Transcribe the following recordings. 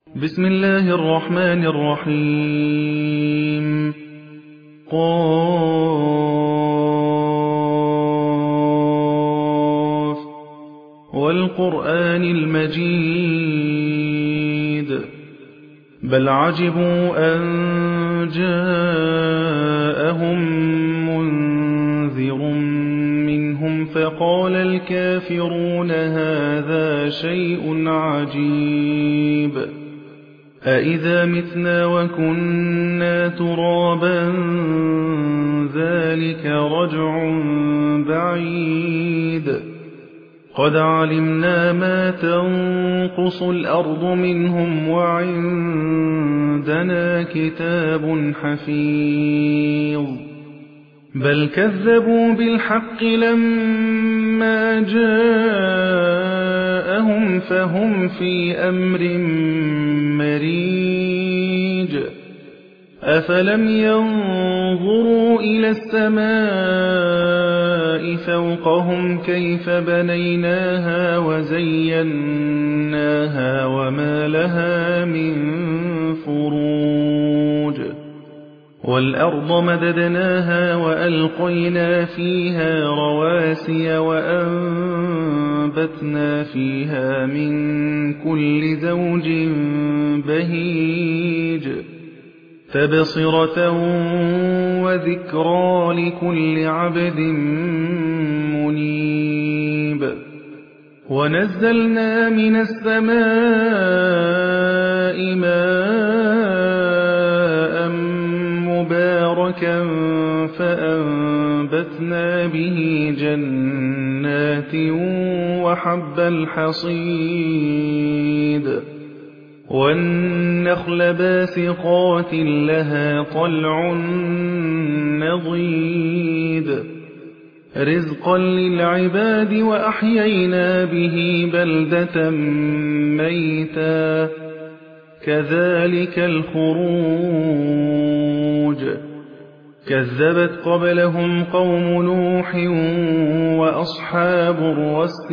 بسم الله الرحمن الرحيم. قاف والقرآن المجيد بل عجبوا أن جاءهم منذر منهم فقال الكافرون هذا شيء عجيب أإذا متنا وكنا ترابا ذلك رجع بعيد قد علمنا ما تنقص الأرض منهم وعندنا كتاب حفيظ بل كذبوا بالحق لما جاءهم فهم في أمر مريج أفلم ينظروا إلى السماء فوقهم كيف بنيناها وزيناها وما لها من فروج والأرض مددناها وألقينا فيها رواسي وأنبتنا فيها من كل زوج بهيج تبصرة وذكرى لكل عبد منيب ونزلنا من السماء ماء مباركا فأنبتنا به جنات وحب الحصيد والنخل باسقات لها طلع نضيد رزقا للعباد وأحيينا به بلدة ميتا كذلك الخروج كذبت قبلهم قوم نوح وأصحاب الرس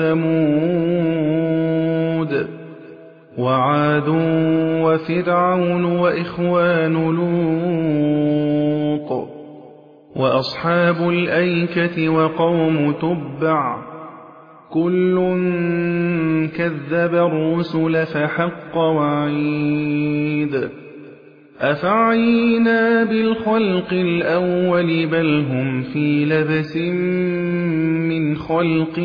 وثمود وعاد وفرعون وإخوان لوط وأصحاب الأيكة وقوم تبع كل كذب الرسل فحق وعيد أفعينا بالخلق الأول بل هم في لبس من خلق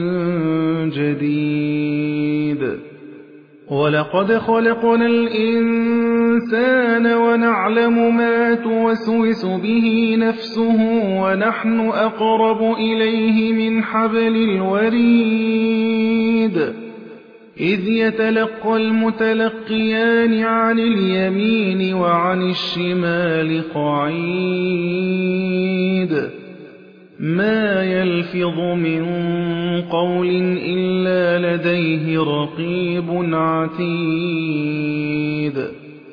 جديد ولقد خلقنا الإنسان ونعلم ما توسوس به نفسه ونحن أقرب إليه من حبل الوريد إذ يتلقى المتلقيان عن اليمين وعن الشمال قعيد ما يلفظ من قول إلا لديه رقيب عتيد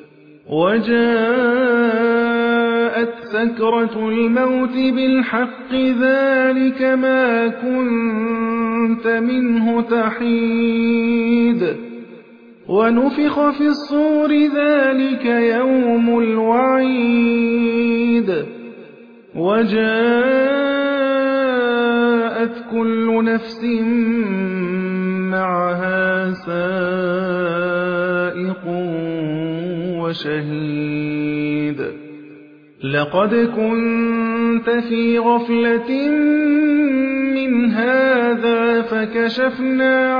وجاءت سكرة الموت بالحق ذلك ما كنت منه تحيد ونفخ في الصور ذلك يوم الوعيد وجاءت كل نفس معها سائق وشهيد لقد كنت في غفلة من هذا فكشفنا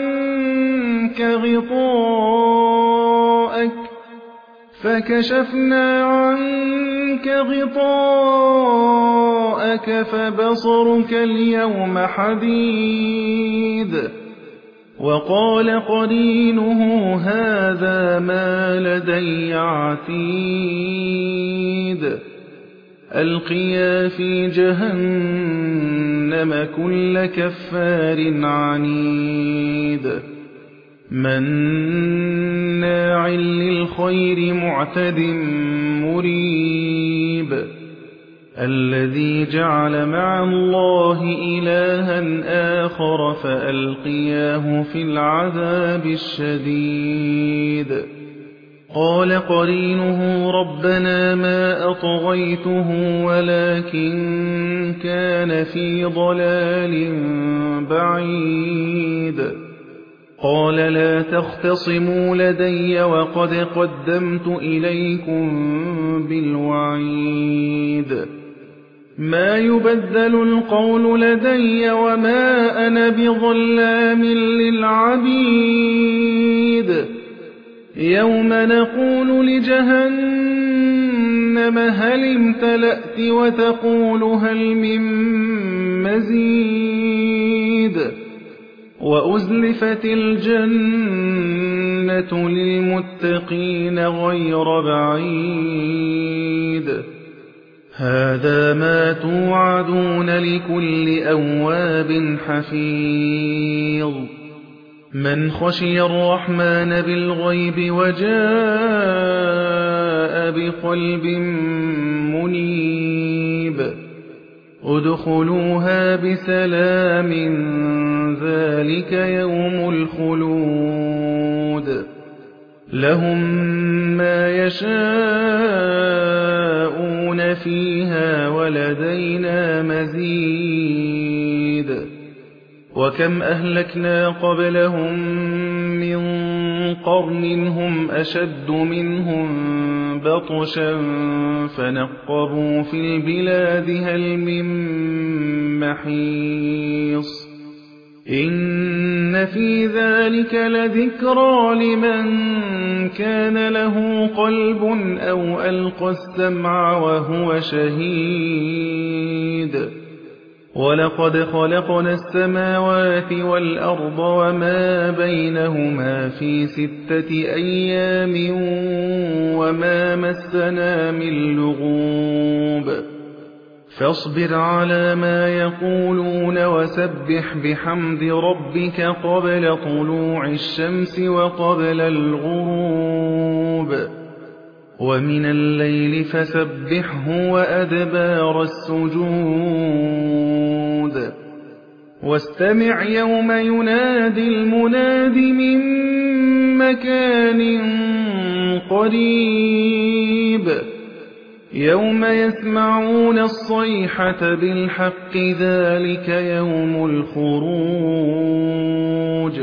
عنك غطاءك فبصرك اليوم حديد وقال قرينه هذا ما لدي عتيد ألقيا في جهنم كل كفار عنيد مناع للخير معتد مريب الذي جعل مع الله إلها آخر فألقياه في العذاب الشديد قال قرينه ربنا ما أطغيته ولكن كان في ضلال بعيد قال لا تختصموا لدي وقد قدمت إليكم بالوعيد ما يبدل القول لدي وما أنا بظلام للعبيد يوم نقول لجهنم هل امتلأت وتقول هل من مزيد وأزلفت الجنة للمتقين غير بعيد هذا ما توعدون لكل أواب حفيظ من خشي الرحمن بالغيب وجاء بقلب منيب ادخلوها بسلام ذلك يوم الخلود لهم ما يشاءون فيها ولدينا مزيد وكم أهلكنا قبلهم من قرن هم أشد منهم بطشا فنقبوا في البلاد هل من محيص إن في ذلك لذكرى لمن كان له قلب أو ألقى السمع وهو شهيد ولقد خلقنا السماوات والأرض وما بينهما في 6 أيام وما مسنا من لغوب فاصبر على ما يقولون وسبح بحمد ربك قبل طلوع الشمس وقبل الغروب ومن الليل فسبحه وأدبار السجود واستمع يوم ينادي المناد من مكان قريب يوم يسمعون الصيحة بالحق ذلك يوم الخروج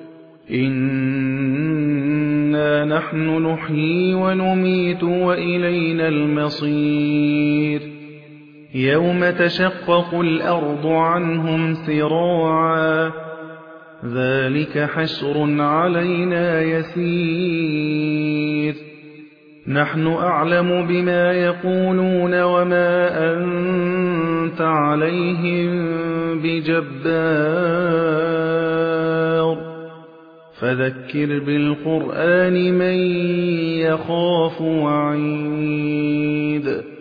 إنا نحن نحيي ونميت وإلينا المصير يوم تشقق الأرض عنهم سراعا ذلك حشر علينا يسير نحن أعلم بما يقولون وما أنت عليهم بجبار فذكر بالقرآن من يخاف وعيد